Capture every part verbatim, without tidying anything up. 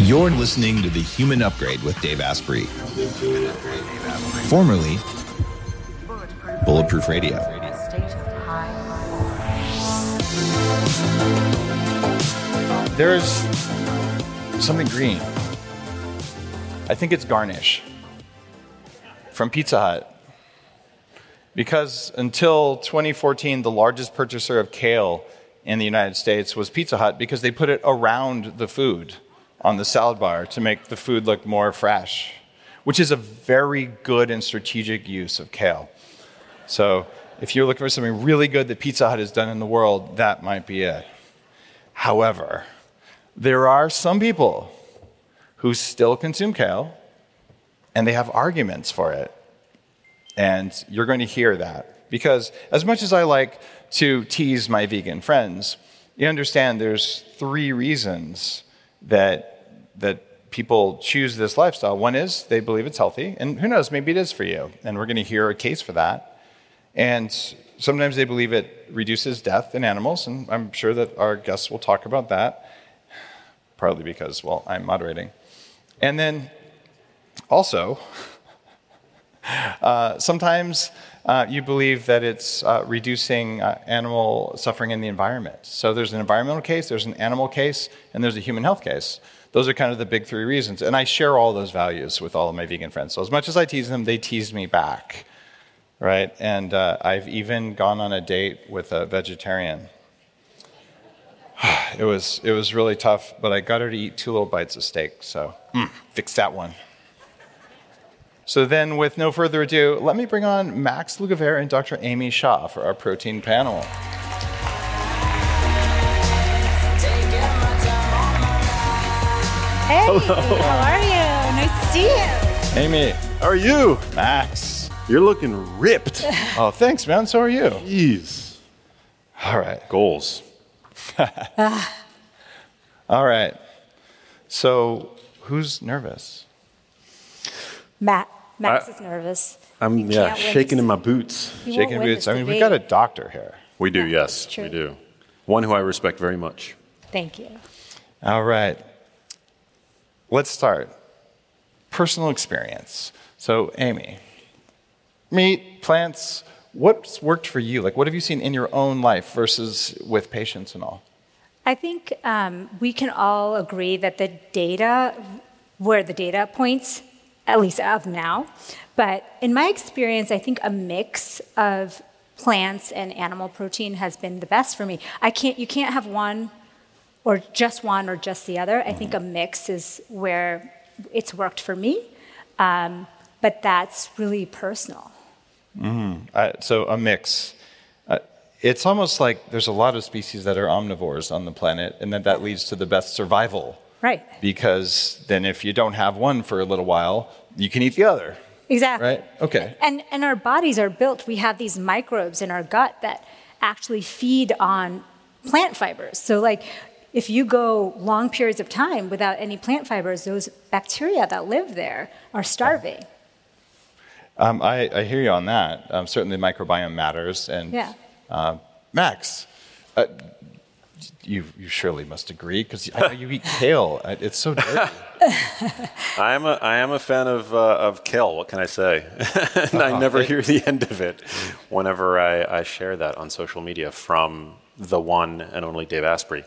You're listening to The Human Upgrade with Dave Asprey, formerly Bulletproof Radio. There's something green. I think it's garnish from Pizza Hut. Because until twenty fourteen, the largest purchaser of kale in the United States was Pizza Hut because they put it around the food on the salad bar to make the food look more fresh, which is a very good and strategic use of kale. So if you're looking for something really good that Pizza Hut has done in the world, that might be it. However, there are some people who still consume kale, and they have arguments for it. And you're going to hear that. Because as much as I like to tease my vegan friends, you understand there's three reasons that that people choose this lifestyle. One is they believe it's healthy, and who knows, maybe it is for you. And we're going to hear a case for that. And sometimes they believe it reduces death in animals, and I'm sure that our guests will talk about that, partly because, well, I'm moderating. And then also, uh, sometimes uh, you believe that it's uh, reducing uh, animal suffering in the environment. So there's an environmental case, there's an animal case, and there's a human health case. Those are kind of the big three reasons. And I share all those values with all of my vegan friends. So as much as I tease them, they tease me back, right? And uh, I've even gone on a date with a vegetarian. It was it was really tough, but I got her to eat two little bites of steak, so mm, fix that one. So then, with no further ado, let me bring on Max Lugavere and Doctor Amy Shah for our protein panel. Hey, hello. How are you? Nice to see you. Amy. How are you? Max. You're looking ripped. Oh, thanks, man. So are you. Jeez. All right. Goals. All right. So, who's nervous? Matt. Max I- is nervous. I'm You yeah can't win shaking this- in my boots. You won't Shaking win boots. this I mean, we debate. got a doctor here. We do, Yeah, yes, that's true. we do. One who I respect very much. Thank you. All right. Let's start. Personal experience. So, Amy, meat, plants, what's worked for you? Like, what have you seen in your own life versus with patients and all? I think um, we can all agree that the data, where the data points, at least of now, but in my experience, I think a mix of plants and animal protein has been the best for me. I can't, you can't have one or just one or just the other. I think a mix is where it's worked for me, um, but that's really personal. Mm-hmm. Uh, so a mix. Uh, it's almost like there's a lot of species that are omnivores on the planet, and that that leads to the best survival. Right. Because then if you don't have one for a little while, you can eat the other. Exactly. Right? Okay. And, and our bodies are built, we have these microbes in our gut that actually feed on plant fibers. So like, if you go long periods of time without any plant fibers, those bacteria that live there are starving. Um, I, I hear you on that. Um, certainly the microbiome matters. And Yeah. uh, Max, uh, you, you surely must agree, because I know you eat kale. Uh, It's so dirty. I am a I am a fan of uh, of kale. What can I say? And I never hear the end of it. Whenever I, I share that on social media from the one and only Dave Asprey.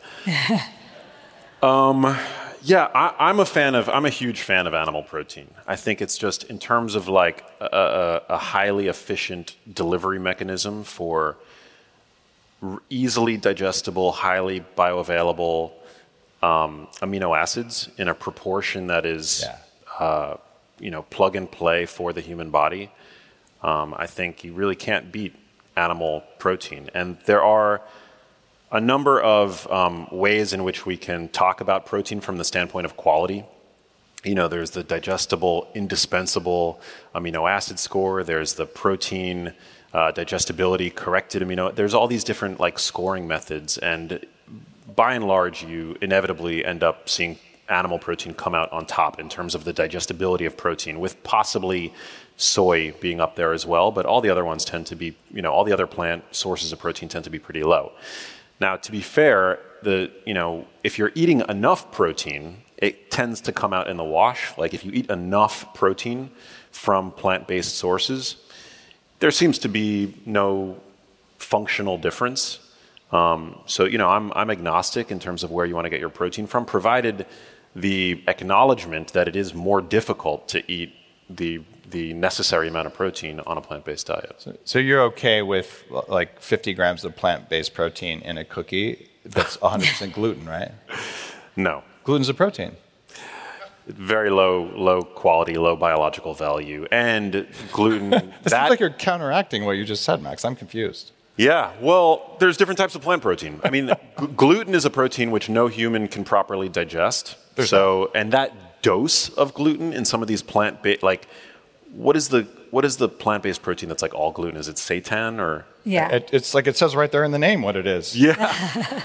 um, yeah, I, I'm a fan of. I'm a huge fan of animal protein. I think it's just in terms of like a, a, a highly efficient delivery mechanism for r- easily digestible, highly bioavailable um, amino acids in a proportion that is, Yeah. uh, you know, plug and play for the human body. Um, I think you really can't beat animal protein, and there are a number of um, ways in which we can talk about protein from the standpoint of quality. You know, there's the digestible, indispensable amino acid score. There's the protein uh, digestibility corrected amino. There's all these different like scoring methods, and by and large, you inevitably end up seeing animal protein come out on top in terms of the digestibility of protein, with possibly soy being up there as well. But all the other ones tend to be, you know, all the other plant sources of protein tend to be pretty low. Now, to be fair, the, you know, if you're eating enough protein, it tends to come out in the wash. Like if you eat enough protein from plant-based sources, there seems to be no functional difference. Um, so, you know, I'm, I'm agnostic in terms of where you want to get your protein from, provided the acknowledgement that it is more difficult to eat the the necessary amount of protein on a plant-based diet. So, so you're okay with like fifty grams of plant-based protein in a cookie that's one hundred percent gluten, right? No. Gluten's a protein. Very low, low quality, low biological value, and gluten. It that, seems like you're counteracting what you just said, Max. I'm confused. Yeah, well, there's different types of plant protein. I mean, g- gluten is a protein which no human can properly digest. There's so, that. And that dose of gluten in some of these plant-based, like, what is the what is the plant-based protein that's like all gluten? Is it seitan or? Yeah. It, it's like it says right there in the name what it is. Yeah.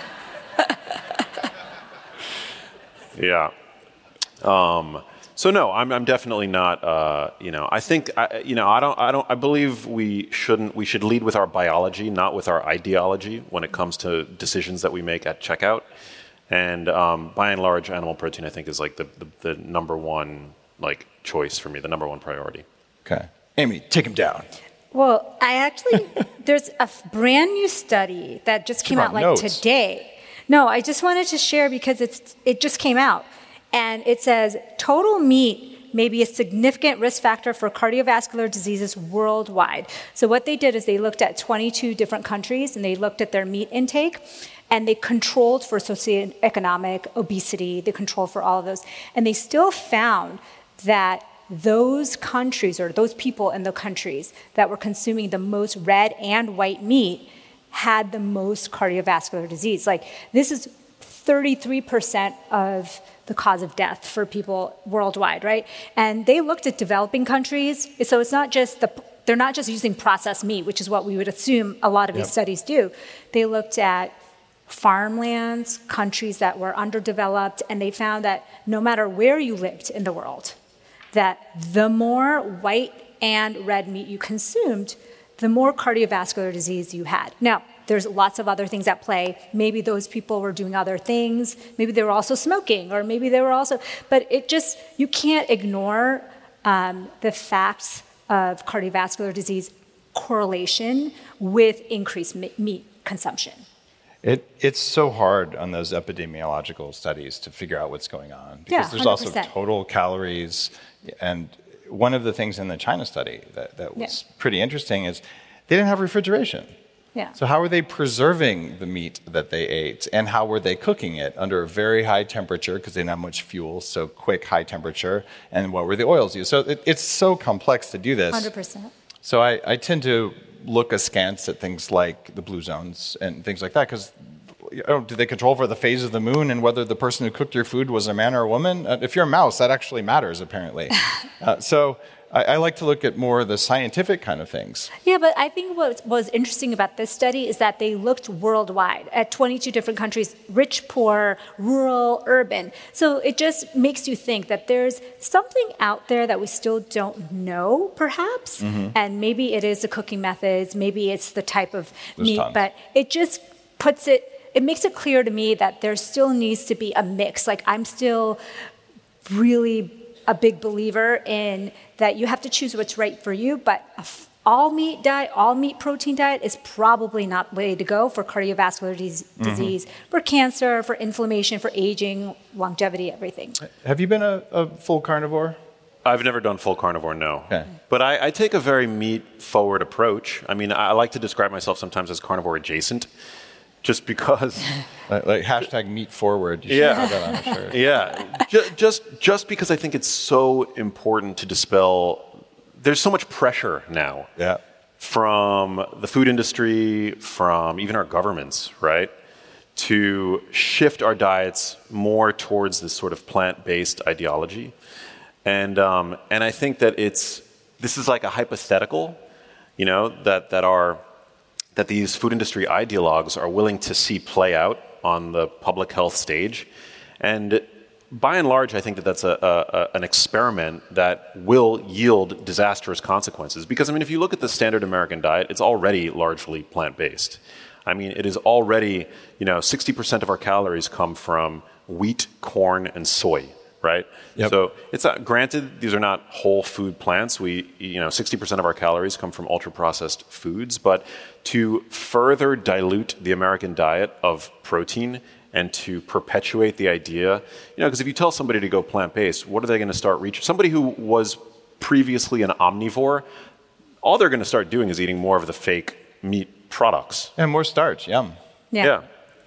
yeah. Um, so no, I'm, I'm definitely not. Uh, you know, I think I, you know, I don't, I don't, I believe we shouldn't. We should lead with our biology, not with our ideology, when it comes to decisions that we make at checkout. And um, by and large, animal protein, I think, is like the, the, the number one like choice for me, the number one priority. Okay, Amy, take him down. Well, I actually, there's a f- brand new study that just came out like notes. today. No, I just wanted to share because it's it just came out. And it says total meat may be a significant risk factor for cardiovascular diseases worldwide. So what they did is they looked at twenty-two different countries and they looked at their meat intake and they controlled for socioeconomic, obesity, they controlled for all of those. And they still found that those countries or those people in the countries that were consuming the most red and white meat had the most cardiovascular disease. Like this is thirty-three percent of the cause of death for people worldwide, right? And they looked at developing countries. So it's not just the, they're not just using processed meat, which is what we would assume a lot of yep. these studies do. They looked at farmlands, countries that were underdeveloped, and they found that no matter where you lived in the world, that the more white and red meat you consumed, the more cardiovascular disease you had. Now, there's lots of other things at play. Maybe those people were doing other things. Maybe they were also smoking, or maybe they were also, but it just, you can't ignore um, the facts of cardiovascular disease correlation with increased meat consumption. It, it's so hard on those epidemiological studies to figure out what's going on because yeah, there's also total calories. And one of the things in the China study that, that was yeah. pretty interesting is they didn't have refrigeration. Yeah. So how were they preserving the meat that they ate, and how were they cooking it under a very high temperature because they didn't have much fuel, so quick, high temperature, and what were the oils used? So it, it's so complex to do this. one hundred percent. So I, I tend to look askance at things like the blue zones and things like that because oh, do they control for the phase of the moon and whether the person who cooked your food was a man or a woman? Uh, if you're a mouse, that actually matters, apparently. uh, so I, I like to look at more of the scientific kind of things. Yeah, but I think what was interesting about this study is that they looked worldwide at twenty-two different countries, rich, poor, rural, urban. So it just makes you think that there's something out there that we still don't know, perhaps. Mm-hmm. And maybe it is the cooking methods, maybe it's the type of there's meat, tons. But it just puts it, it makes it clear to me that there still needs to be a mix. Like I'm still really a big believer in that you have to choose what's right for you, but all meat diet, all meat protein diet is probably not the way to go for cardiovascular dis- mm-hmm. disease, for cancer, for inflammation, for aging, longevity, everything. Have you been a, a full carnivore? I've never done full carnivore, no. Okay. But I, I take a very meat-forward approach. I mean, I like to describe myself sometimes as carnivore adjacent, just because... like, like hashtag meat forward. You yeah. have that on a shirt. Yeah. just, just, just because I think it's so important to dispel... There's so much pressure now yeah. from the food industry, from even our governments, right, to shift our diets more towards this sort of plant-based ideology. And um, and I think that it's this is like a hypothetical, you know, that that are that these food industry ideologues are willing to see play out on the public health stage. And by and large, I think that that's a, a, an experiment that will yield disastrous consequences. Because, I mean, if you look at the standard American diet, it's already largely plant-based. I mean, it is already, you know, sixty percent of our calories come from wheat, corn, and soy, right? Yep. So it's not, granted, these are not whole food plants. We, you know, sixty percent of our calories come from ultra-processed foods, but to further dilute the American diet of protein and to perpetuate the idea, you know, because if you tell somebody to go plant-based, what are they going to start reaching? Somebody who was previously an omnivore, all they're going to start doing is eating more of the fake meat products. And more starch, yum. Yeah. yeah.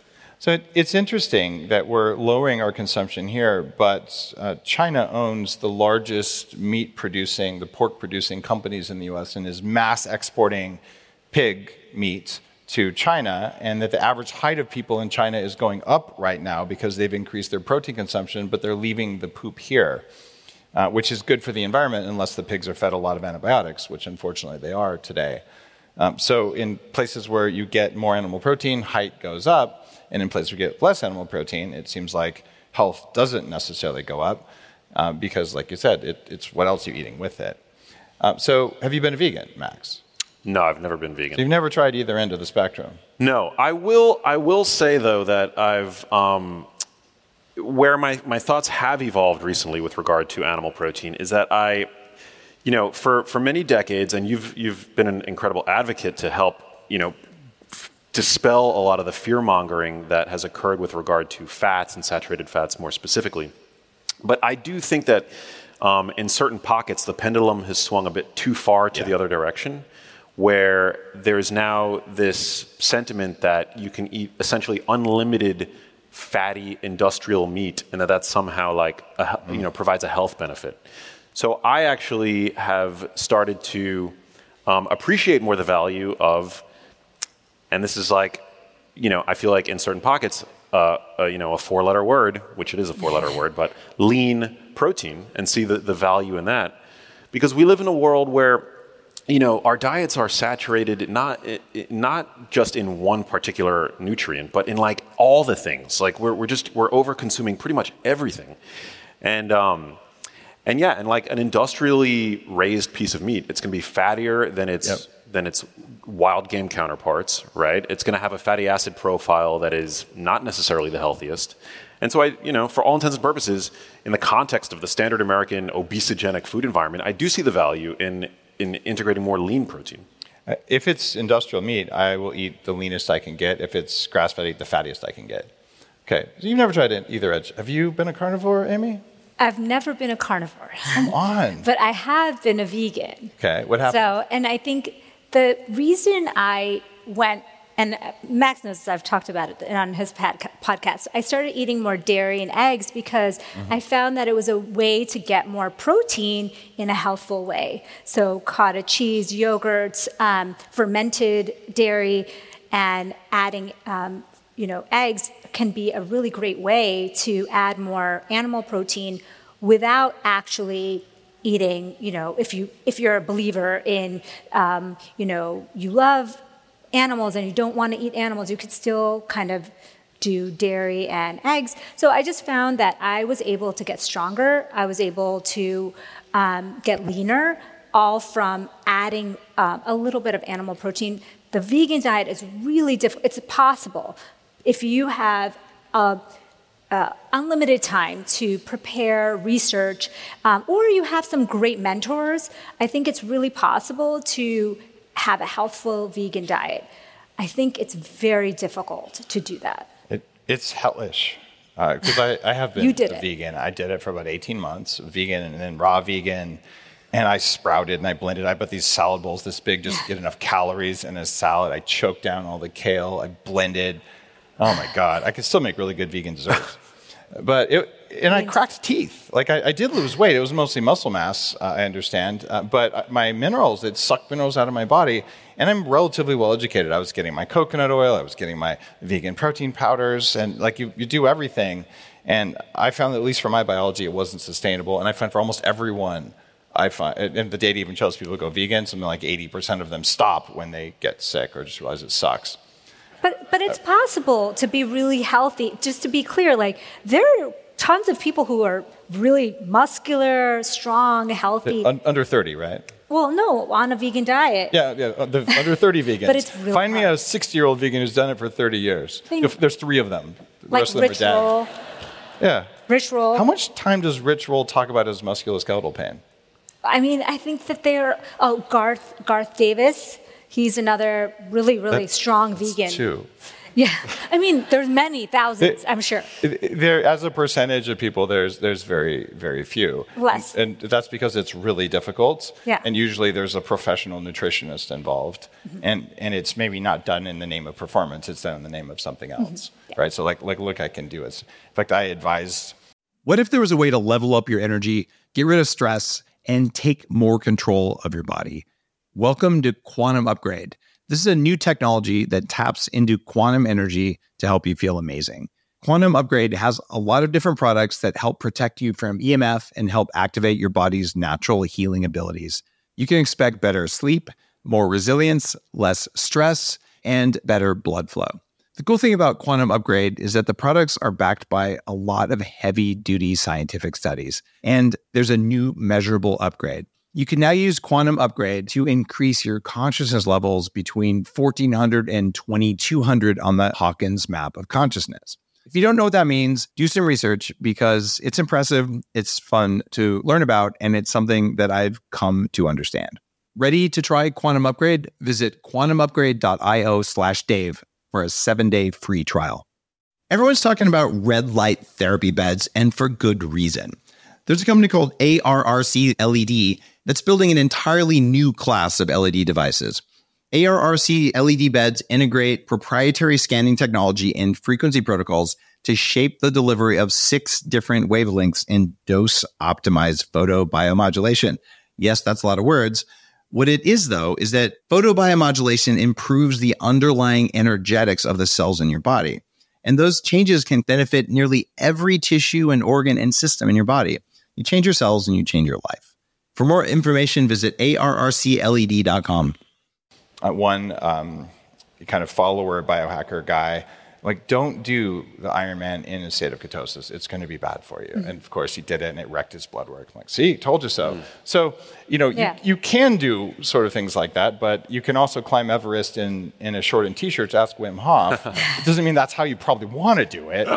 So it, it's interesting that we're lowering our consumption here, but uh, China owns the largest meat-producing, the pork-producing companies in the U S and is mass exporting pig meat to China, and that the average height of people in China is going up right now because they've increased their protein consumption, but they're leaving the poop here, uh, which is good for the environment unless the pigs are fed a lot of antibiotics, which unfortunately they are today. Um, so in places where you get more animal protein, height goes up, and in places where you get less animal protein, it seems like health doesn't necessarily go up uh, because, like you said, it, it's what else you're eating with it. Uh, so have you been a vegan, Max? No, I've never been vegan. So you've never tried either end of the spectrum? No, I will. I will say though that I've um, where my, my thoughts have evolved recently with regard to animal protein is that I, you know, for, for many decades, and you've you've been an incredible advocate to help, you know, f- dispel a lot of the fear mongering that has occurred with regard to fats and saturated fats more specifically. But I do think that um, in certain pockets the pendulum has swung a bit too far to Yeah. the other direction, where there's now this sentiment that you can eat essentially unlimited fatty industrial meat and that that somehow like a, you know provides a health benefit. So I actually have started to um, appreciate more the value of, and this is like, you know, I feel like in certain pockets, uh, uh, you know, a four-letter word, which it is a four-letter word, but lean protein, and see the, the value in that. Because we live in a world where, you know, our diets are saturated not not just in one particular nutrient, but in like all the things. Like we're we're just we're over consuming pretty much everything, and um, and yeah, and like an industrially raised piece of meat, it's going to be fattier than its Yep. than its wild game counterparts, right? It's going to have a fatty acid profile that is not necessarily the healthiest. And so I, you know, for all intents and purposes, in the context of the standard American obesogenic food environment, I do see the value in in integrating more lean protein. Uh, If it's industrial meat, I will eat the leanest I can get. If it's grass-fed, I eat the fattiest I can get. Okay, so you've never tried it either edge. Have you been a carnivore, Amy? I've never been a carnivore, Come on. but I have been a vegan. Okay, what happened? So, and I think the reason I went, and Max knows I've talked about it on his podca- podcast, I started eating more dairy and eggs because mm-hmm. I found that it was a way to get more protein in a healthful way. So cottage cheese, yogurts, um, fermented dairy, and adding um, you know, eggs can be a really great way to add more animal protein without actually eating, you know, if you if you're a believer in, um, you know, you love animals and you don't want to eat animals, you could still kind of do dairy and eggs. So I just found that I was able to get stronger. I was able to um, get leaner, all from adding um, a little bit of animal protein. The vegan diet is really difficult. It's possible if you have a Uh, unlimited time to prepare, research, um, or you have some great mentors, I think it's really possible to have a healthful vegan diet. I think it's very difficult to do that. It, it's hellish. Because uh, I, I have been You did a it. vegan. I did it for about eighteen months, vegan and then raw vegan. And I sprouted and I blended. I bought these salad bowls this big just to get enough calories in a salad. I choked down all the kale. I blended. Oh my God, I can still make really good vegan desserts. But it, and I cracked teeth. Like I, I did lose weight. It was mostly muscle mass, uh, I understand. Uh, but my minerals, it sucked minerals out of my body. And I'm relatively well educated. I was getting my coconut oil. I was getting my vegan protein powders. And like you, you do everything. And I found that at least for my biology, it wasn't sustainable. And I find for almost everyone, I find, and the data even shows people who go vegan, something like eighty percent of them stop when they get sick or just realize it sucks. But but it's possible to be really healthy. Just to be clear, like there are tons of people who are really muscular, strong, healthy. Un- under thirty, right? Well, no, on a vegan diet. Yeah, yeah, the under thirty vegans. But it's really Find me hard. a sixty-year-old vegan who's done it for thirty years. Think- If there's three of them. The Like rest of them Rich are dead. Roll. Yeah. Rich Roll. How much time does Rich Roll talk about his musculoskeletal pain? I mean, I think that they're. Oh, Garth Garth Davis. He's another really, really That- strong that's vegan. Two. Yeah. I mean, there's many thousands, I'm sure. There, as a percentage of people, there's there's very very few. Less. and, and that's because it's really difficult. Yeah. And usually there's a professional nutritionist involved, Mm-hmm. and and it's maybe not done in the name of performance. It's done in the name of something else, Mm-hmm. Yeah. right? So like like look, I can do it. In fact, I advise. What if there was a way to level up your energy, get rid of stress, and take more control of your body? Welcome to Quantum Upgrade. This is a new technology that taps into quantum energy to help you feel amazing. Quantum Upgrade has a lot of different products that help protect you from E M F and help activate your body's natural healing abilities. You can expect better sleep, more resilience, less stress, and better blood flow. The cool thing about Quantum Upgrade is that the products are backed by a lot of heavy-duty scientific studies, and there's a new measurable upgrade. You can now use Quantum Upgrade to increase your consciousness levels between fourteen hundred and twenty-two hundred on the Hawkins map of consciousness. If you don't know what that means, do some research because it's impressive, it's fun to learn about, and it's something that I've come to understand. Ready to try Quantum Upgrade? Visit quantumupgrade.io slash Dave for a seven-day free trial. Everyone's talking about red light therapy beds, and for good reason. There's a company called A R R C L E D that's building an entirely new class of L E D devices. A R R C L E D beds integrate proprietary scanning technology and frequency protocols to shape the delivery of six different wavelengths in dose-optimized photobiomodulation. Yes, that's a lot of words. What it is, though, is that photobiomodulation improves the underlying energetics of the cells in your body. And those changes can benefit nearly every tissue and organ and system in your body. You change your cells and you change your life. For more information, visit A R R C L E D dot com. Uh, one um, kind of follower biohacker guy, like, don't do the Ironman in a state of ketosis. It's going to be bad for you. Mm-hmm. And of course, he did it, and it wrecked his blood work. I'm like, see, told you so. Mm. So, you know, yeah. you, you can do sort of things like that, but you can also climb Everest in, in a short and t-shirts, ask Wim Hof. It doesn't mean that's how you probably want to do it.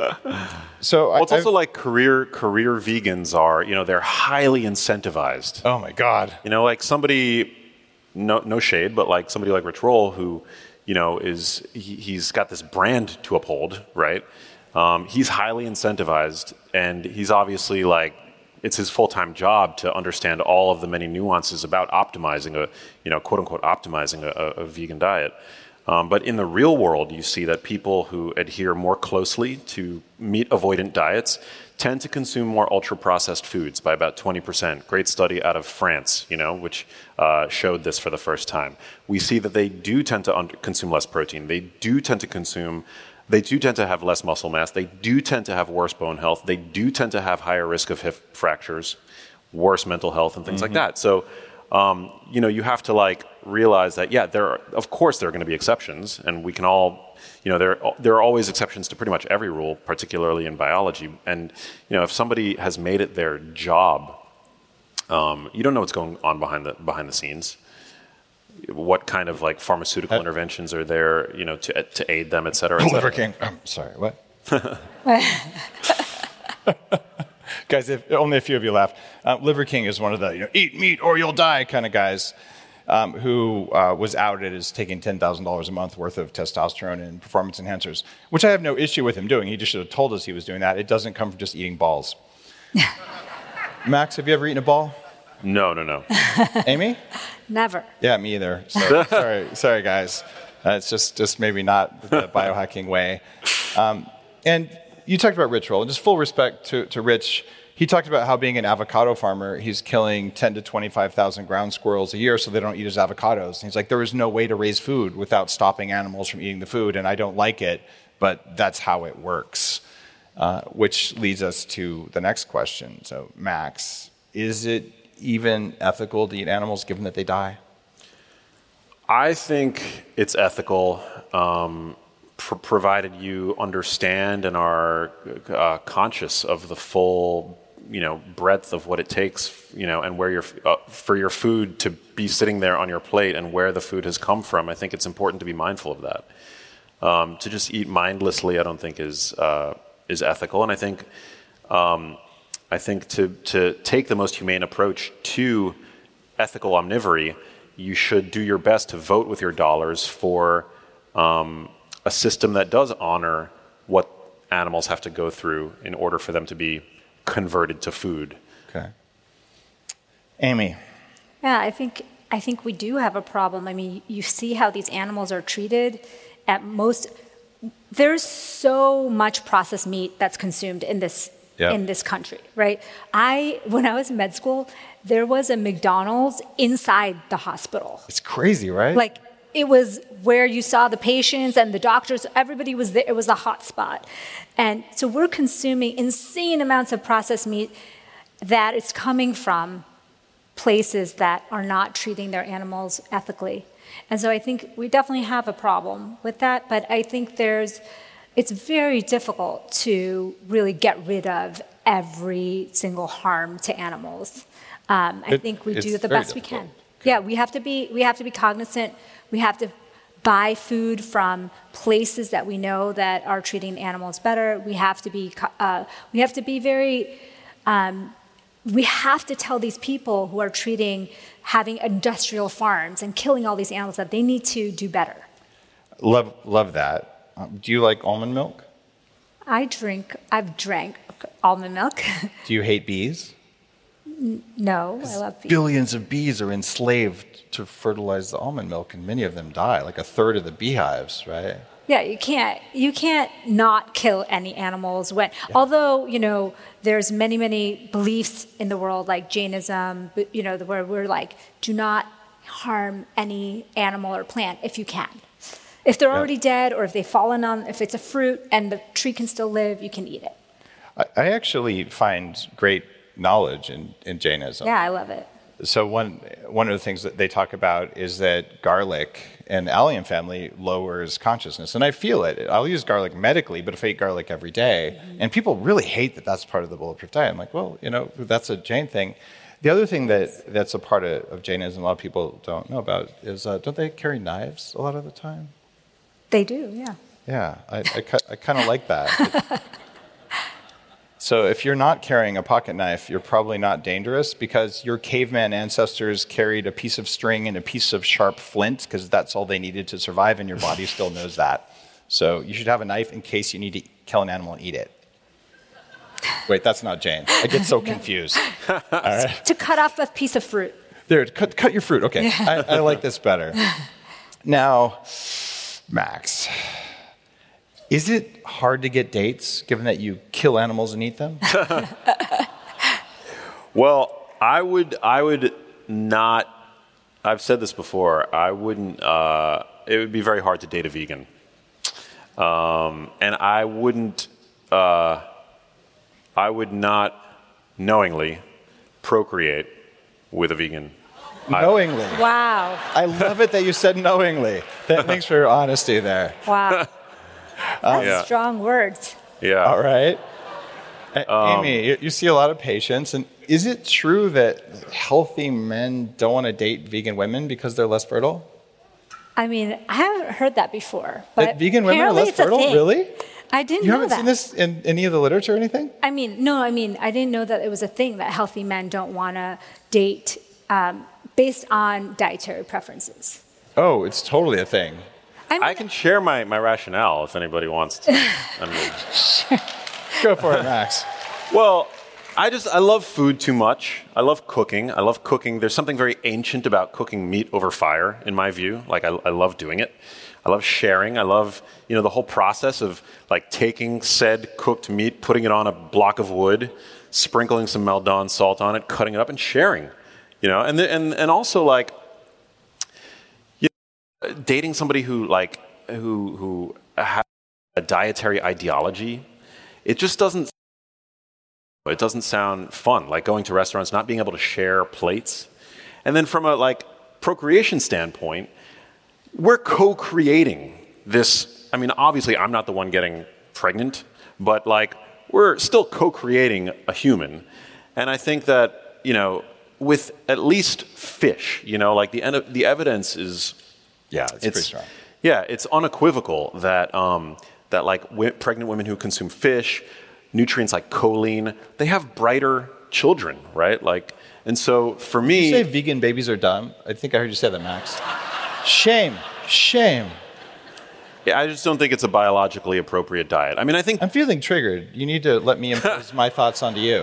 So well, it's I, also I've, like career career vegans are, you know, they're highly incentivized. Oh my God. You know, like somebody, no no shade, but like somebody like Rich Roll who, you know, is he, he's got this brand to uphold, right? Um, he's highly incentivized, and he's obviously like, it's his full-time job to understand all of the many nuances about optimizing a, you know, quote unquote, optimizing a, a, a vegan diet. Um, but in the real world, you see that people who adhere more closely to meat-avoidant diets tend to consume more ultra-processed foods by about twenty percent. Great study out of France, you know, which uh, showed this for the first time. We see that they do tend to under- consume less protein. They do tend to consume, they do tend to have less muscle mass. They do tend to have worse bone health. They do tend to have higher risk of hip fractures, worse mental health, and things mm-hmm. like that. So, um, you know, you have to like realize that, yeah, there are, of course there are going to be exceptions, and we can all, you know, there there are always exceptions to pretty much every rule, particularly in biology. And, you know, if somebody has made it their job, um, you don't know what's going on behind the behind the scenes. What kind of like pharmaceutical uh, interventions are there, you know, to to aid them, et cetera, et cetera. Liver King. I'm sorry, what? Guys, if, only a few of you laugh. Uh, Liver King is one of the, you know, eat meat or you'll die kind of guys. Um, who uh, was outed as taking ten thousand dollars a month worth of testosterone and performance enhancers, which I have no issue with him doing. He just should have told us he was doing that. It doesn't come from just eating balls. Max, have you ever eaten a ball? No, no, no. Amy? Never. Yeah, me either. So, sorry, sorry, guys. Uh, it's just, just maybe not the biohacking way. Um, and you talked about Rich Roll, and just full respect to, to Rich. He talked about how being an avocado farmer, he's killing ten to twenty-five thousand ground squirrels a year so they don't eat his avocados. And he's like, there is no way to raise food without stopping animals from eating the food, and I don't like it, but that's how it works. Uh, which leads us to the next question. So, Max, is it even ethical to eat animals given that they die? I think it's ethical, um, pr- provided you understand and are uh, conscious of the full you know, breadth of what it takes, you know, and where your uh, for your food to be sitting there on your plate and where the food has come from. I think it's important to be mindful of that. Um, to just eat mindlessly, I don't think is uh, is ethical, and I think um, I think to to take the most humane approach to ethical omnivory, you should do your best to vote with your dollars for um, a system that does honor what animals have to go through in order for them to be converted to food. Okay. Amy. Yeah, I think I think we do have a problem. I mean, you see how these animals are treated. At most, there's so much processed meat that's consumed in this yep. in this country, right? I when I was in med school, there was a McDonald's inside the hospital. It's crazy, right? Like, it was where you saw the patients and the doctors, everybody was there. It was a hot spot. And so we're consuming insane amounts of processed meat that is coming from places that are not treating their animals ethically. And so I think we definitely have a problem with that, but I think there's, it's very difficult to really get rid of every single harm to animals. Um, I it, think we do the difficult. best we can. Yeah, we have to be we have to be cognizant. We have to buy food from places that we know that are treating animals better. We have to be uh, we have to be very um, we have to tell these people who are treating having industrial farms and killing all these animals that they need to do better. Love love that. Um, do you like almond milk? I drink. I've drank almond milk. Do you hate bees? No, I love bees. Billions of bees are enslaved to fertilize the almond milk, and many of them die, like a third of the beehives, right? Yeah, you can't you can't not kill any animals when yeah. although, you know, there's many, many beliefs in the world like Jainism, you know, where we're like, do not harm any animal or plant if you can. If they're already yeah. dead or if they've fallen on, if it's a fruit and the tree can still live, you can eat it. I, I actually find great knowledge in, in Jainism. Yeah, I love it. So one one of the things that they talk about is that garlic in the allium family lowers consciousness. And I feel it. I'll use garlic medically, but if I eat garlic every day, mm-hmm. and people really hate that that's part of the bulletproof diet. I'm like, well, you know, that's a Jain thing. The other thing that that's a part of, of Jainism a lot of people don't know about is, uh, don't they carry knives a lot of the time? They do, yeah. Yeah, I, I, I kind of like that. So if you're not carrying a pocket knife, you're probably not dangerous because your caveman ancestors carried a piece of string and a piece of sharp flint because that's all they needed to survive, and your body still knows that. So you should have a knife in case you need to kill an animal and eat it. Wait, that's not Jain. I get so confused. All right. To cut off a piece of fruit. There, cut, cut your fruit. Okay, I, I like this better. Now, Max, is it hard to get dates, given that you kill animals and eat them? Well, I would, I would not. I've said this before. I wouldn't. Uh, it would be very hard to date a vegan, um, and I wouldn't. Uh, I would not knowingly procreate with a vegan. Knowingly. Wow. I love it that you said knowingly. Thanks for your honesty there. Wow. That's yeah. strong words. Yeah. All right. Um, Amy, you, you see a lot of patients, and is it true that healthy men don't want to date vegan women because they're less fertile? I mean, I haven't heard that before. But that vegan women are less it's a fertile? thing. Really? I didn't you know haven't that. seen this in any of the literature or anything? I mean, no, I mean, I didn't know that it was a thing that healthy men don't want to date um, based on dietary preferences. Oh, it's totally a thing. I, mean, I can share my, my rationale if anybody wants to. I mean, sure. Go for it, Max. Well, I just, I love food too much. I love cooking. I love cooking. There's something very ancient about cooking meat over fire, in my view. Like, I, I love doing it. I love sharing. I love, you know, the whole process of, like, taking said cooked meat, putting it on a block of wood, sprinkling some Maldon salt on it, cutting it up, and sharing. You know, and the, and and also, like, you know, dating somebody who, like, who who has a dietary ideology, it just doesn't. It doesn't sound fun, like going to restaurants, not being able to share plates. And then from a, like, procreation standpoint, we're co-creating this. I mean, obviously, I'm not the one getting pregnant, but, like, we're still co-creating a human. And I think that, you know, with at least fish, you know, like the en- the evidence is, Yeah, it's, pretty strong. Yeah, it's unequivocal that um, that like w- pregnant women who consume fish, nutrients like choline, they have brighter children, right? Like, and so for me, Did you say vegan babies are dumb? I think I heard you say that, Max. Shame, shame. yeah, I just don't think it's a biologically appropriate diet. I mean, I think I'm feeling triggered. You need to let me impose my thoughts onto you.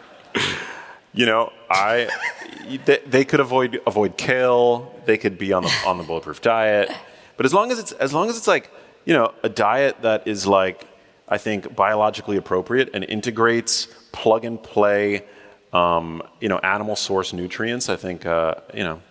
you know, I they, they could avoid avoid kale. They could be on the on the bulletproof diet. But as long as it's as long as it's like, you know, a diet that is like, I think, biologically appropriate and integrates plug and play, um, you know, animal source nutrients, I think, uh, you know,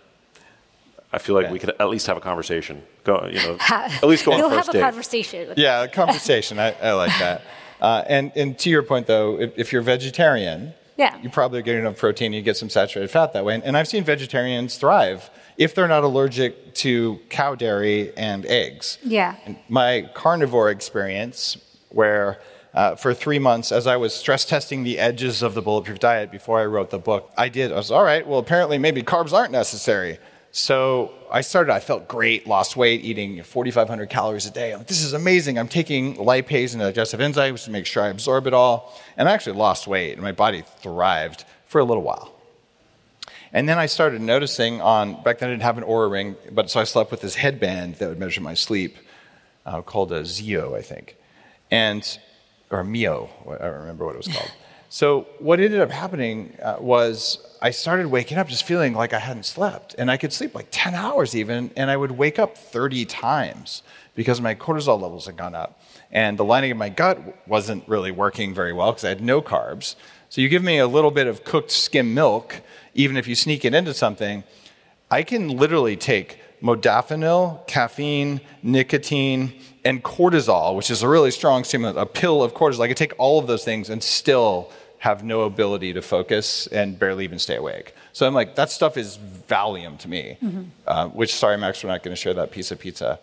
I feel like Okay. we could at least have a conversation. Go, you know, at least go on You'll a first have a date. conversation. With Yeah, a conversation. I, I like that. Uh, and, and to your point, though, if, if you're vegetarian, Yeah. you probably are getting enough protein, you get some saturated fat that way. And, and I've seen vegetarians thrive if they're not allergic to cow dairy and eggs. Yeah. And my carnivore experience, where uh, for three months, as I was stress testing the edges of the Bulletproof Diet before I wrote the book, I did, I was, all right, well, apparently maybe carbs aren't necessary. So I started, I felt great, lost weight, eating forty-five hundred calories a day. I'm like, this is amazing. I'm taking lipase and digestive enzymes to make sure I absorb it all. And I actually lost weight, and my body thrived for a little while. And then I started noticing on, back then I didn't have an Oura ring, but so I slept with this headband that would measure my sleep, uh, called a Zeo, I think. And, or a Mio, I don't remember what it was called. So what ended up happening uh, was I started waking up just feeling like I hadn't slept. And I could sleep like ten hours even, and I would wake up thirty times because my cortisol levels had gone up. And the lining of my gut wasn't really working very well because I had no carbs. So you give me a little bit of cooked skim milk, even if you sneak it into something, I can literally take modafinil, caffeine, nicotine, and cortisol, which is a really strong stimulant, a pill of cortisol. I could take all of those things and still have no ability to focus and barely even stay awake. So I'm like, that stuff is Valium to me, mm-hmm. uh, which, sorry, Max, we're not going to share that piece of pizza.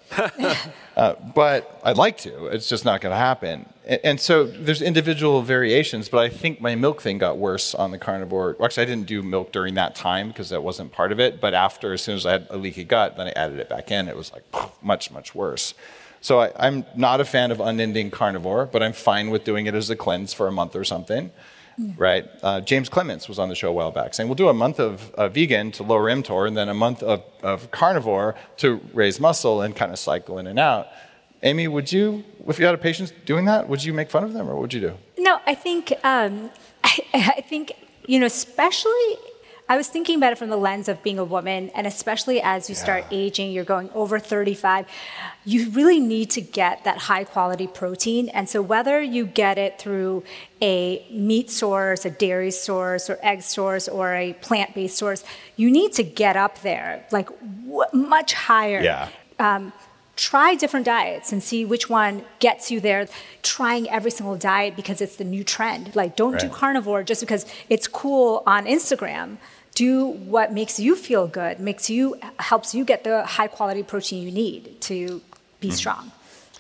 uh, but I'd like to. It's just not going to happen. And, and so there's individual variations, but I think my milk thing got worse on the carnivore. Well, actually, I didn't do milk during that time because that wasn't part of it. But after, as soon as I had a leaky gut, then I added it back in. It was like much, much worse. So I, I'm not a fan of unending carnivore, but I'm fine with doing it as a cleanse for a month or something. Yeah. Right? Uh, James Clements was on the show a while back saying, we'll do a month of uh, vegan to lower mTOR and then a month of, of carnivore to raise muscle and kind of cycle in and out. Amy, would you, if you had a patient doing that, would you make fun of them or what would you do? No, I think, um, I, I think, you know, especially, I was thinking about it from the lens of being a woman, and especially as you yeah. start aging, you're going over thirty-five, you really need to get that high quality protein. And so whether you get it through a meat source, a dairy source, or egg source, or a plant-based source, you need to get up there, like w- much higher. Yeah. Um, try different diets and see which one gets you there. Trying every single diet because it's the new trend. Like, don't right. do carnivore just because it's cool on Instagram. Do what makes you feel good, makes you, helps you get the high quality protein you need to be mm-hmm. strong.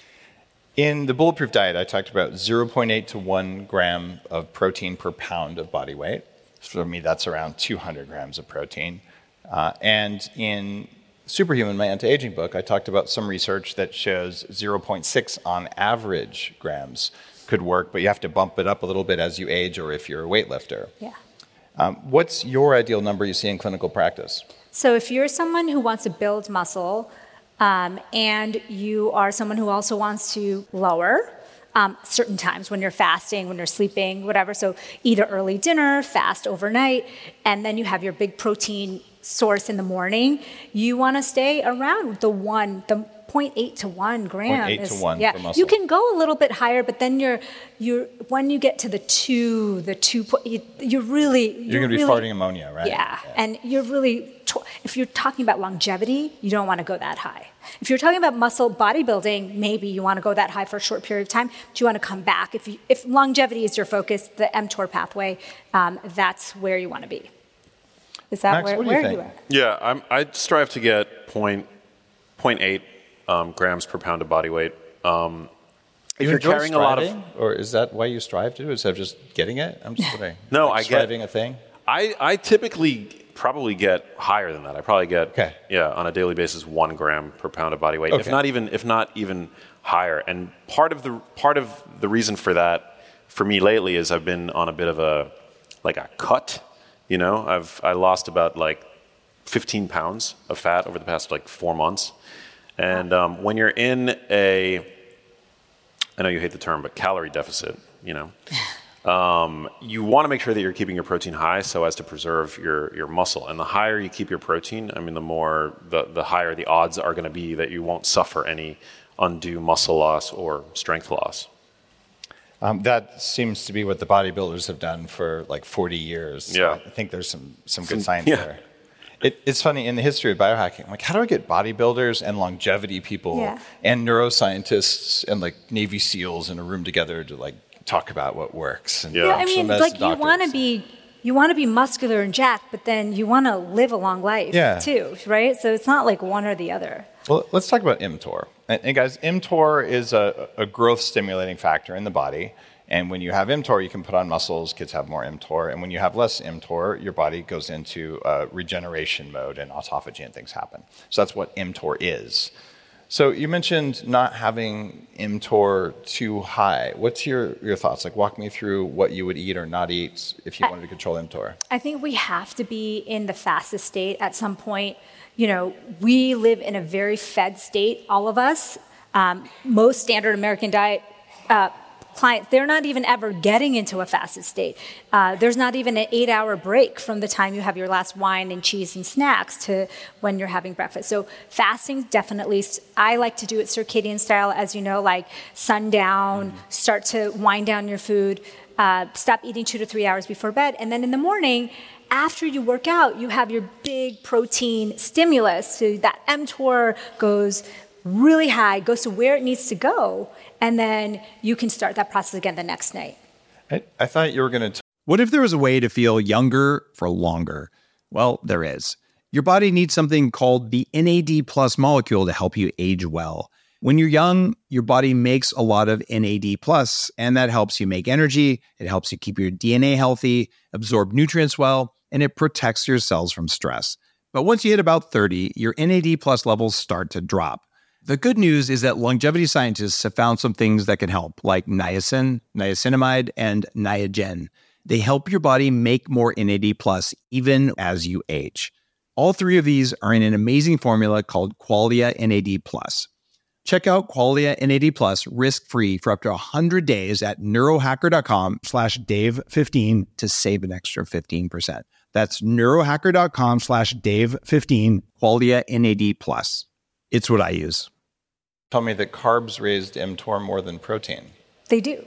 In the Bulletproof Diet, I talked about zero point eight to one gram of protein per pound of body weight. For me, that's around two hundred grams of protein. Uh, and in Superhuman, my anti-aging book, I talked about some research that shows zero point six on average grams could work, but you have to bump it up a little bit as you age or if you're a weightlifter. Yeah. Um, what's your ideal number you see in clinical practice? So if you're someone who wants to build muscle um, and you are someone who also wants to lower um, certain times when you're fasting, when you're sleeping, whatever, so eat an early dinner, fast overnight, and then you have your big protein source in the morning, you want to stay around the one, the zero point eight to one gram. zero point eight is, to one yeah. for muscle. You can go a little bit higher, but then you're, you're when you get to the two, the two, you, you're really... You're, you're going to be really, farting ammonia, right? Yeah, yeah. And you're really, if you're talking about longevity, you don't want to go that high. If you're talking about muscle bodybuilding, maybe you want to go that high for a short period of time, but you want to come back. If, you, if longevity is your focus, the mTOR pathway, um, that's where you want to be. Is that Max, where, what do you where think? are you at? Yeah, I'm, I strive to get point, point eight um, grams per pound of body weight. Um, if you you're enjoy carrying a lot of, striving? Or is that why you strive to do it, instead of just getting it? I'm just wondering. No, like I get- striving a thing? I, I typically probably get higher than that. I probably get, Okay. yeah, on a daily basis, one gram per pound of body weight, if Okay. not even, if not even higher. And part of the part of the reason for that, for me lately, is I've been on a bit of a, like a cut. You know, I've I lost about like fifteen pounds of fat over the past like four months. And um, when you're in a, I know you hate the term, but calorie deficit, you know. Um, you want to make sure that you're keeping your protein high so as to preserve your, your muscle. And the higher you keep your protein, I mean, the more, the, the higher the odds are going to be that you won't suffer any undue muscle loss or strength loss. Um, that seems to be what the bodybuilders have done for like forty years. Yeah. I think there's some, some Some- good science yeah. there. It, it's funny, in the history of biohacking, I'm like, how do I get bodybuilders and longevity people Yeah. and neuroscientists and like Navy SEALs in a room together to like talk about what works? And Yeah. Yeah, I mean, some like you doctors. want to be you want to be muscular and jacked, but then you want to live a long life Yeah. too, right? So it's not like one or the other. Well, let's talk about mTOR. And, and guys, mTOR is a, a growth stimulating factor in the body. And when you have mTOR, you can put on muscles. Kids have more mTOR. And when you have less mTOR, your body goes into uh, regeneration mode and autophagy and things happen. So that's what mTOR is. So you mentioned not having mTOR too high. What's your, your thoughts? Like, walk me through what you would eat or not eat if you wanted to control mTOR. I think we have to be in the fastest state at some point. You know, we live in a very fed state, all of us. Um, most standard American diet uh, clients, they're not even ever getting into a fasted state. Uh, there's not even an eight-hour break from the time you have your last wine and cheese and snacks to when you're having breakfast. So fasting, definitely. I like to do it circadian style, as you know, like sundown, start to wind down your food, uh, stop eating two to three hours before bed, and then in the morning, after you work out, you have your big protein stimulus. So that mTOR goes really high, goes to where it needs to go, and then you can start that process again the next night. I, I thought you were going to What if there was a way to feel younger for longer? Well, there is. Your body needs something called the N A D plus molecule to help you age well. When you're young, your body makes a lot of N A D plus, and that helps you make energy. It helps you keep your D N A healthy, absorb nutrients well, and it protects your cells from stress. But once you hit about thirty, your N A D plus levels start to drop. The good news is that longevity scientists have found some things that can help, like niacin, niacinamide, and Niagen. They help your body make more N A D plus even as you age. All three of these are in an amazing formula called Qualia N A D plus. Check out Qualia N A D plus risk-free for up to one hundred days at neurohacker.com slash Dave15 to save an extra fifteen percent. That's neurohacker.com slash Dave15, Qualia N A D plus. It's what I use. tell me that carbs raised mTOR more than protein. They do.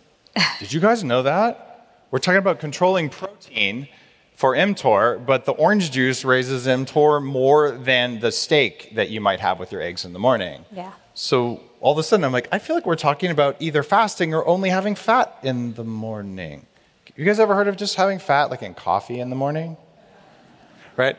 Did you guys know that? We're talking about controlling protein for mTOR, but the orange juice raises mTOR more than the steak that you might have with your eggs in the morning. Yeah. So all of a sudden, I'm like, I feel like we're talking about either fasting or only having fat in the morning. You guys ever heard of just having fat, like in coffee in the morning? Right?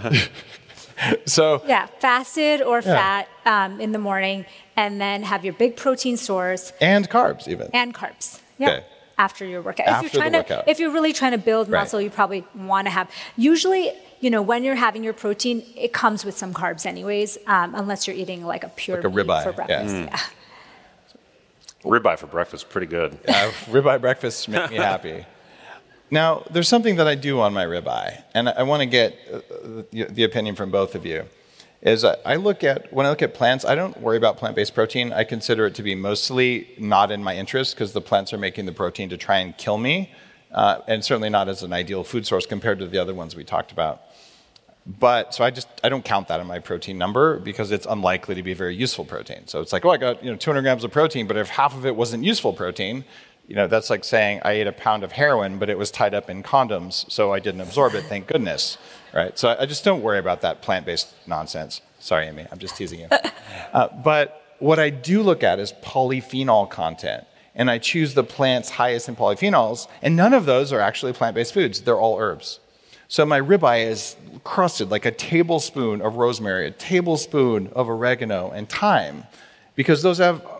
So Yeah, fasted or Yeah. fat um, in the morning, and then have your big protein source and carbs even. and carbs. Yeah. Okay. After your workout. After if you're the trying workout. to, if you're really trying to build Right. muscle, you probably want to have. Usually, you know, when you're having your protein, it comes with some carbs, anyways, um, unless you're eating like a pure Like a meat ribeye, for yeah. breakfast. Mm. Yeah. Ribeye for breakfast, pretty good. Uh, ribeye breakfasts make me happy. Now, there's something that I do on my ribeye, and I, I want to get uh, the, the opinion from both of you. Is I, I look at when I look at plants, I don't worry about plant-based protein. I consider it to be mostly not in my interest because the plants are making the protein to try and kill me, uh, and certainly not as an ideal food source compared to the other ones we talked about. But so I just I don't count that in my protein number because it's unlikely to be very useful protein. So it's like, oh, I got you know two hundred grams of protein, but if half of it wasn't useful protein, you know that's like saying I ate a pound of heroin, but it was tied up in condoms, so I didn't absorb it. Thank goodness, right? So I, I just don't worry about that plant-based nonsense. Sorry, Amy, I'm just teasing you. Uh, but what I do look at is polyphenol content, and I choose the plants highest in polyphenols, and none of those are actually plant-based foods. They're all herbs. So my ribeye is crusted like a tablespoon of rosemary, a tablespoon of oregano, and thyme, because those have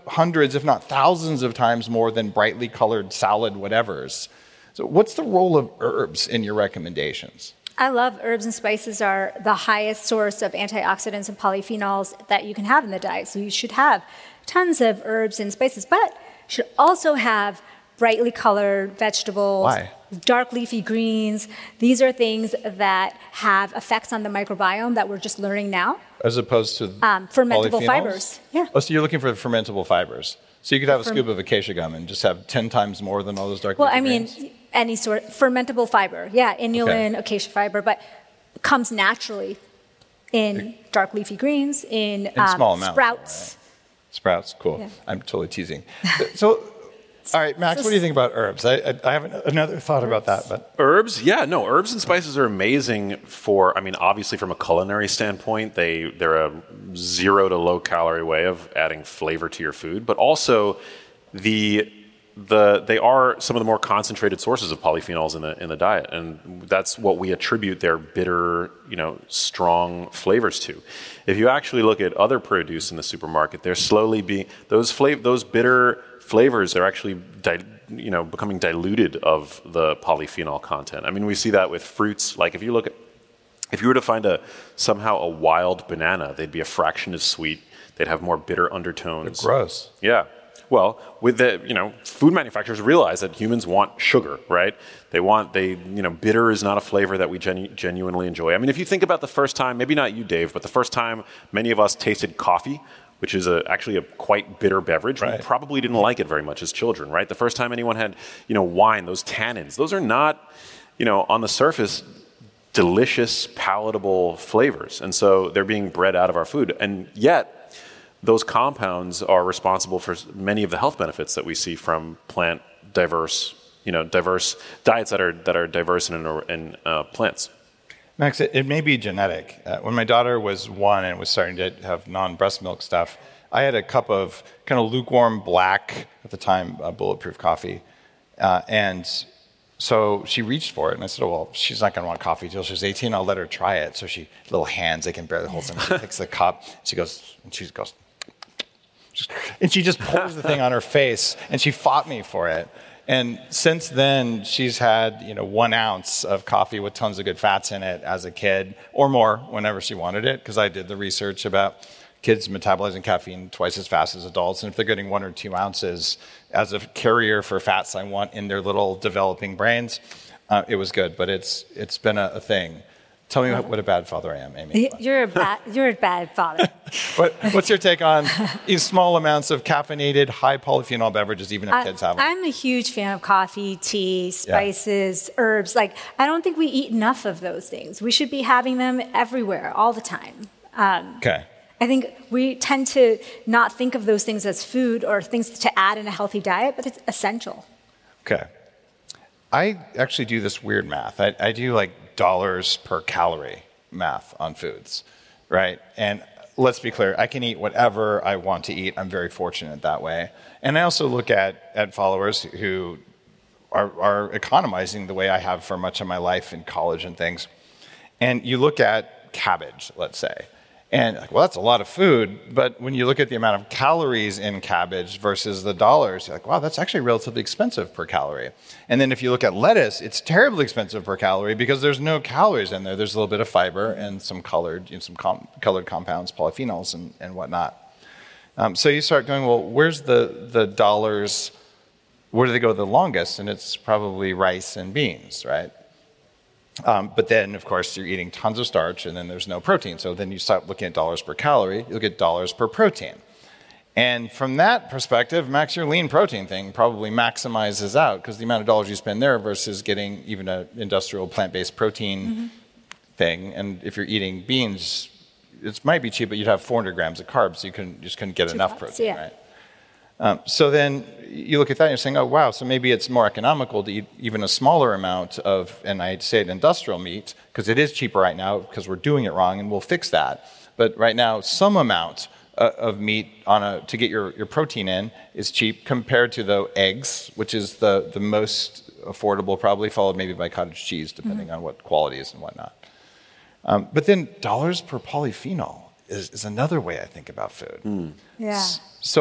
hundreds, if not thousands of times more than brightly colored salad whatevers. So what's the role of herbs in your recommendations? I love herbs and spices are the highest source of antioxidants and polyphenols that you can have in the diet. So you should have tons of herbs and spices, but you should also have brightly colored vegetables, Why? dark leafy greens. These are things that have effects on the microbiome that we're just learning now. As opposed to Um, fermentable polyphenols? fibers. Yeah. Oh, so you're looking for the fermentable fibers. So you could have a scoop of acacia gum and just have ten times more than all those dark Well, leafy I mean, greens? any sort fermentable fiber. Yeah, inulin, acacia fiber, but comes naturally in dark leafy greens, in, In um, small amounts, sprouts. Sprouts, cool. Yeah. I'm totally teasing. So, all right, Max, what do you think about herbs? I, I, I have another thought about that, but Herbs, yeah, no, herbs and spices are amazing for, I mean, obviously from a culinary standpoint, they, they're a zero to low calorie way of adding flavor to your food, but also the, the, they are some of the more concentrated sources of polyphenols in the, in the diet, and that's what we attribute their bitter, you know, strong flavors to. If you actually look at other produce in the supermarket, they're slowly being, those flav- those bitter flavors are actually, di- you know, becoming diluted of the polyphenol content. I mean, we see that with fruits. Like if you look at, if you were to find a somehow a wild banana, they'd be a fraction as sweet. They'd have more bitter undertones. gross. Yeah. Well, with the, you know, food manufacturers realize that humans want sugar, right? They want, they, you know, bitter is not a flavor that we genu- genuinely enjoy. I mean, if you think about the first time, maybe not you, Dave, but the first time many of us tasted coffee, which is a, actually a quite bitter beverage. Right. We probably didn't like it very much as children, right? The first time anyone had, you know, wine, those tannins, those are not, you know, on the surface, delicious, palatable flavors. And so they're being bred out of our food. And yet, those compounds are responsible for many of the health benefits that we see from plant diverse, you know, diverse diets that are that are diverse in, in uh, plants. Max, it, it may be genetic. Uh, when my daughter was one and was starting to have non-breast milk stuff, I had a cup of kind of lukewarm black, at the time, uh, bulletproof coffee. Uh, and so she reached for it, and I said, oh, well, she's not going to want coffee until she's eighteen. I'll let her try it. So she, little hands, they can barely hold them. She takes the cup, she goes, and she goes, and she just pours the thing on her face, and she fought me for it. And since then, she's had, you know, one ounce of coffee with tons of good fats in it as a kid, or more whenever she wanted it, because I did the research about kids metabolizing caffeine twice as fast as adults. And if they're getting one or two ounces as a carrier for fats I want in their little developing brains, uh, it was good. But it's it's been a, a thing. Tell me what a bad father I am, Amy. You're a bad, you're a bad father. What, what's your take on these small amounts of caffeinated, high polyphenol beverages, even if I, kids have them? I'm a huge fan of coffee, tea, spices, yeah. herbs. Like, I don't think we eat enough of those things. We should be having them everywhere, all the time. Um, okay. I think we tend to not think of those things as food or things to add in a healthy diet, but it's essential. Okay. I actually do this weird math. I, I do like dollars per calorie math on foods, right? And let's be clear, I can eat whatever I want to eat. I'm very fortunate that way. And I also look at, at followers who are, are economizing the way I have for much of my life in college and things. And you look at cabbage, let's say. And, like, well, that's a lot of food, but when you look at the amount of calories in cabbage versus the dollars, you're like, wow, that's actually relatively expensive per calorie. And then if you look at lettuce, it's terribly expensive per calorie because there's no calories in there. There's a little bit of fiber and some colored, you know, some com- colored compounds, polyphenols, and, and whatnot. Um, so you start going, well, where's the, the dollars, where do they go the longest? And it's probably rice and beans, right? Um, but then, of course, you're eating tons of starch, and then there's no protein. So then you start looking at dollars per calorie. You look at dollars per protein. And from that perspective, Max, your lean protein thing probably maximizes out because the amount of dollars you spend there versus getting even an industrial plant-based protein mm-hmm. thing. And if you're eating beans, it might be cheap, but you'd have four hundred grams of carbs, so you, couldn't, you just couldn't get Two enough cups, protein, yeah. right? Um, so then you look at that and you're saying, oh, wow, so maybe it's more economical to eat even a smaller amount of, and I'd say it, industrial meat, because it is cheaper right now because we're doing it wrong, and we'll fix that. But right now, some amount uh, of meat on a to get your, your protein in is cheap compared to the eggs, which is the, the most affordable, probably followed maybe by cottage cheese, depending mm-hmm. on what quality is and whatnot. Um, but then dollars per polyphenol is, is another way I think about food. Mm. Yeah. So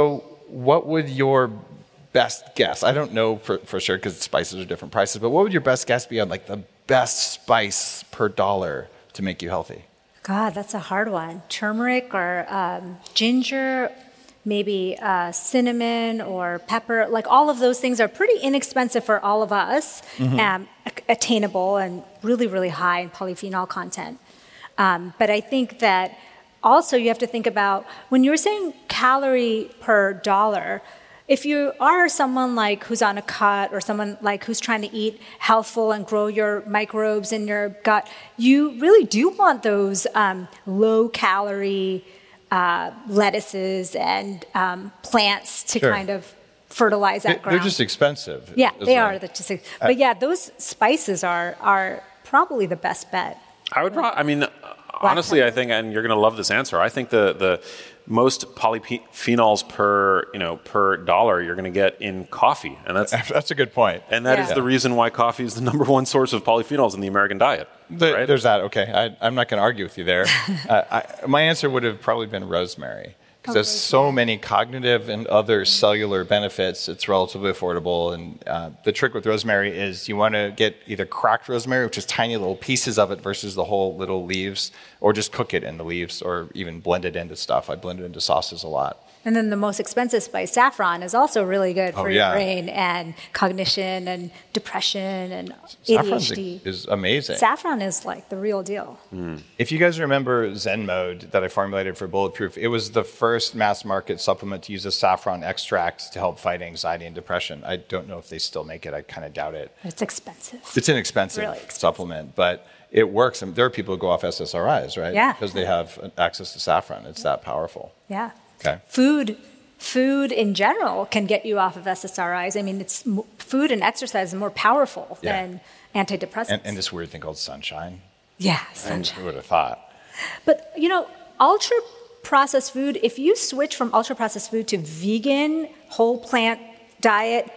what would your best guess? I don't know for, for sure because spices are different prices, but what would your best guess be on like the best spice per dollar to make you healthy? God, that's a hard one. Turmeric or um, ginger, maybe uh, cinnamon or pepper. Like all of those things are pretty inexpensive for all of us, mm-hmm. um, attainable and really, really high in polyphenol content. Um, but I think that also you have to think about when you're saying calorie per dollar, if you are someone like who's on a cut or someone like who's trying to eat healthful and grow your microbes in your gut, you really do want those um, low-calorie uh, lettuces and um, plants to sure. kind of fertilize that it, ground. They're just expensive. Yeah, they right? are. The just, but yeah, those spices are are probably the best bet. I would probably, I mean, honestly, I think, and you're going to love this answer, I think the the most polyphenols per, you know, per dollar you're going to get in coffee. And that's that's a good point. And that yeah. is the reason why coffee is the number one source of polyphenols in the American diet. The, right? There's that. Okay. I, I'm not going to argue with you there. uh, I, my answer would have probably been rosemary. Because there's so many cognitive and other cellular benefits, it's relatively affordable. And uh, the trick with rosemary is you want to get either cracked rosemary, which is tiny little pieces of it, versus the whole little leaves, or just cook it in the leaves, or even blend it into stuff. I blend it into sauces a lot. And then the most expensive spice, saffron, is also really good for oh, your yeah. brain and cognition and depression and Saffron A D H D. is amazing. Saffron is like the real deal. Mm. If you guys remember Zen Mode that I formulated for Bulletproof, it was the first mass market supplement to use a saffron extract to help fight anxiety and depression. I don't know if they still make it. I kind of doubt it. It's expensive. It's an expensive, really expensive supplement, but it works. And there are people who go off S S R Is, right? Yeah. Because they have access to saffron. It's that powerful. Yeah. Okay. Food, food in general can get you off of S S R Is. I mean, it's food and exercise is more powerful yeah. than antidepressants. And, and this weird thing called sunshine. Yeah, sunshine. Who would have thought? But, you know, ultra processed food, if you switch from ultra processed food to vegan, whole plant diet,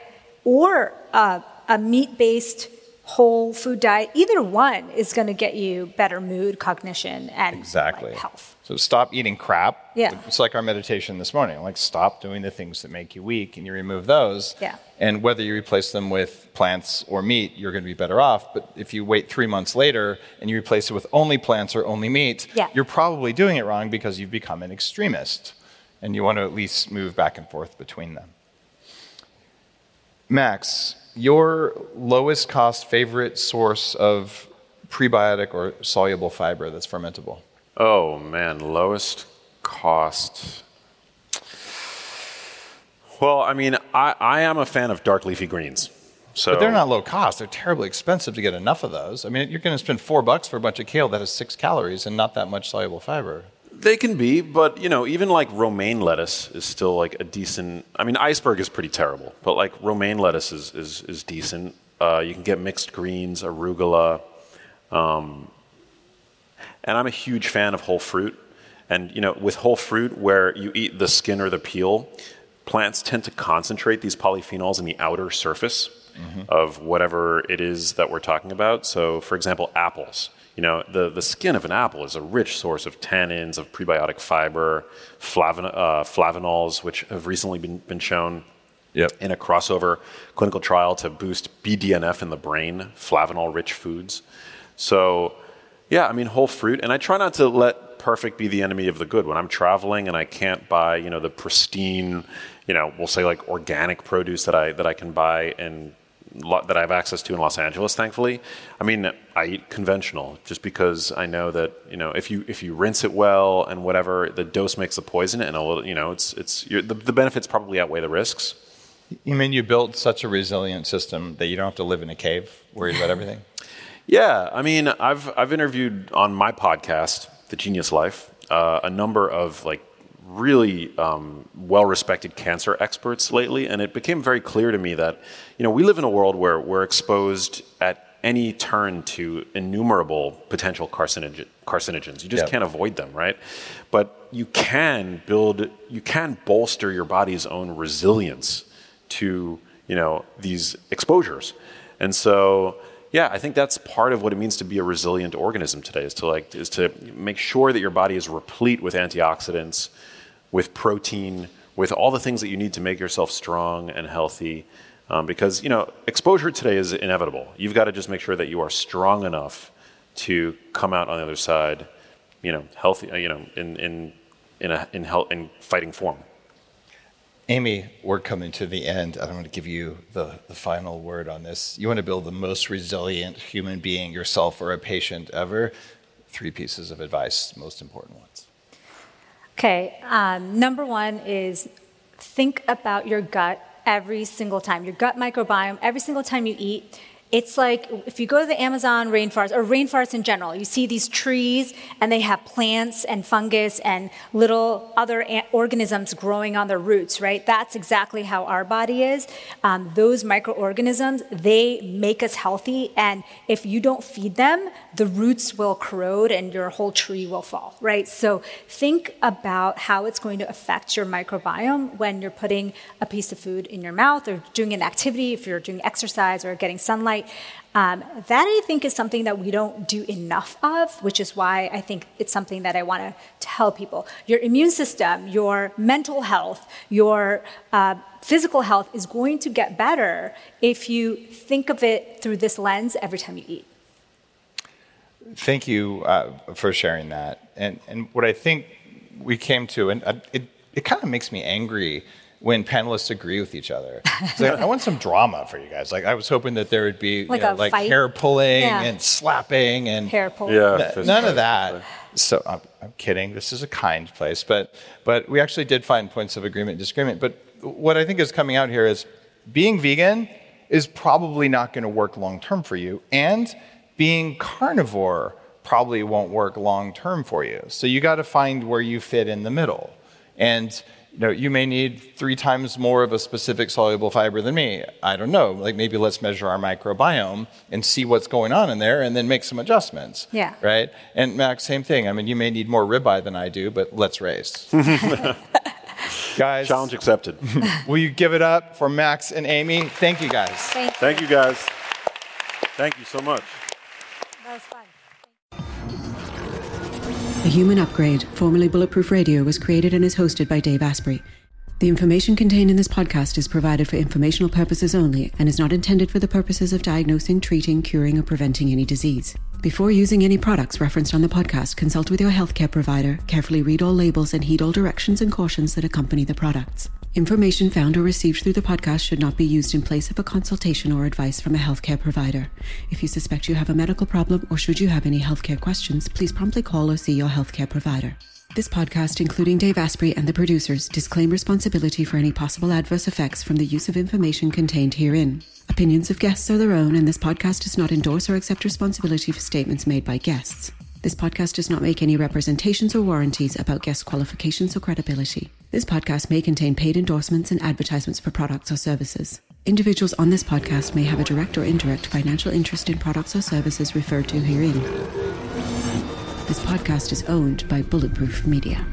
or uh, a meat based whole food diet, either one is going to get you better mood, cognition, and exactly. like, health. So stop eating crap. Yeah. It's like our meditation this morning. Like stop doing the things that make you weak, and you remove those. Yeah. And whether you replace them with plants or meat, you're going to be better off. But if you wait three months later and you replace it with only plants or only meat, yeah. you're probably doing it wrong because you've become an extremist. And you want to at least move back and forth between them. Max, your lowest cost favorite source of prebiotic or soluble fiber that's fermentable? Oh, man, lowest cost. Well, I mean, I, I am a fan of dark leafy greens. So but they're not low cost. They're terribly expensive to get enough of those. I mean, you're going to spend four bucks for a bunch of kale that has six calories and not that much soluble fiber. They can be, but, you know, even like romaine lettuce is still like a decent... I mean, iceberg is pretty terrible, but like romaine lettuce is, is, is decent. Uh, you can get mixed greens, arugula. Um, and I'm a huge fan of whole fruit. And, you know, with whole fruit, where you eat the skin or the peel, plants tend to concentrate these polyphenols in the outer surface mm-hmm. of whatever it is that we're talking about. So, for example, apples. You know, the, the skin of an apple is a rich source of tannins, of prebiotic fiber, flavin, uh, flavanols, which have recently been, been shown yep. in a crossover clinical trial to boost B D N F in the brain, flavanol-rich foods. So, yeah, I mean, whole fruit. And I try not to let perfect be the enemy of the good. When I'm traveling and I can't buy, you know, the pristine, you know, we'll say like organic produce that I that I can buy and that I have access to in Los Angeles, thankfully. I mean, I eat conventional just because I know that, you know, if you if you rinse it well and whatever, the dose makes the poison, and a little, you know, it's it's you're, the, the benefits probably outweigh the risks. You mean you built such a resilient system that you don't have to live in a cave worried about everything? Yeah, I mean, I've I've interviewed on my podcast, The Genius Life, uh, a number of like really um, well-respected cancer experts lately, and it became very clear to me that, you know, we live in a world where we're exposed at any turn to innumerable potential carcinogen, carcinogens. You just yep. can't avoid them, right? But you can build, you can bolster your body's own resilience to, you know, these exposures. And so, yeah, I think that's part of what it means to be a resilient organism today, is to like is to make sure that your body is replete with antioxidants, with protein, with all the things that you need to make yourself strong and healthy. Um, because, you know, exposure today is inevitable. You've got to just make sure that you are strong enough to come out on the other side, you know, healthy, you know, in in in a in health in fighting form. Amy, we're coming to the end. I don't want to give you the, the final word on this. You want to build the most resilient human being, yourself or a patient ever. Three pieces of advice, most important ones. Okay, um, number one is think about your gut every single time. Your gut microbiome, every single time you eat. It's like if you go to the Amazon rainforest, or rainforest in general, you see these trees, and they have plants and fungus and little other organisms growing on their roots, right? That's exactly how our body is. Um, those microorganisms, they make us healthy, and if you don't feed them, the roots will corrode and your whole tree will fall, right? So think about how it's going to affect your microbiome when you're putting a piece of food in your mouth or doing an activity, if you're doing exercise or getting sunlight. Um, that I think is something that we don't do enough of, which is why I think it's something that I want to tell people. Your immune system, your mental health, your uh, physical health is going to get better if you think of it through this lens every time you eat. Thank you uh, for sharing that. And and what I think we came to, and uh, it, it kind of makes me angry when panelists agree with each other. Like, I want some drama for you guys. Like I was hoping that there would be like, you know, a like fight? hair pulling Yeah. and slapping and Hair pulling. Yeah, N- none of that. So I'm, I'm kidding. This is a kind place, but but we actually did find points of agreement and disagreement. But what I think is coming out here is being vegan is probably not going to work long term for you, and being carnivore probably won't work long term for you. So you got to find where you fit in the middle, and you know, you may need three times more of a specific soluble fiber than me. I don't know. Like maybe let's measure our microbiome and see what's going on in there and then make some adjustments. Yeah. Right? And Max, same thing. I mean, you may need more ribeye than I do, but let's race. Guys. Challenge accepted. Will you give it up for Max and Amy? Thank you, guys. Thank you. Thank you, guys. Thank you so much. That was fun. The Human Upgrade, formerly Bulletproof Radio, was created and is hosted by Dave Asprey. The information contained in this podcast is provided for informational purposes only and is not intended for the purposes of diagnosing, treating, curing, or preventing any disease. Before using any products referenced on the podcast, consult with your healthcare provider, carefully read all labels, and heed all directions and cautions that accompany the products. Information found or received through the podcast should not be used in place of a consultation or advice from a healthcare provider. If you suspect you have a medical problem or should you have any healthcare questions, please promptly call or see your healthcare provider. This podcast, including Dave Asprey and the producers, disclaim responsibility for any possible adverse effects from the use of information contained herein. Opinions of guests are their own, and this podcast does not endorse or accept responsibility for statements made by guests. This podcast does not make any representations or warranties about guest qualifications or credibility. This podcast may contain paid endorsements and advertisements for products or services. Individuals on this podcast may have a direct or indirect financial interest in products or services referred to herein. This podcast is owned by Bulletproof Media.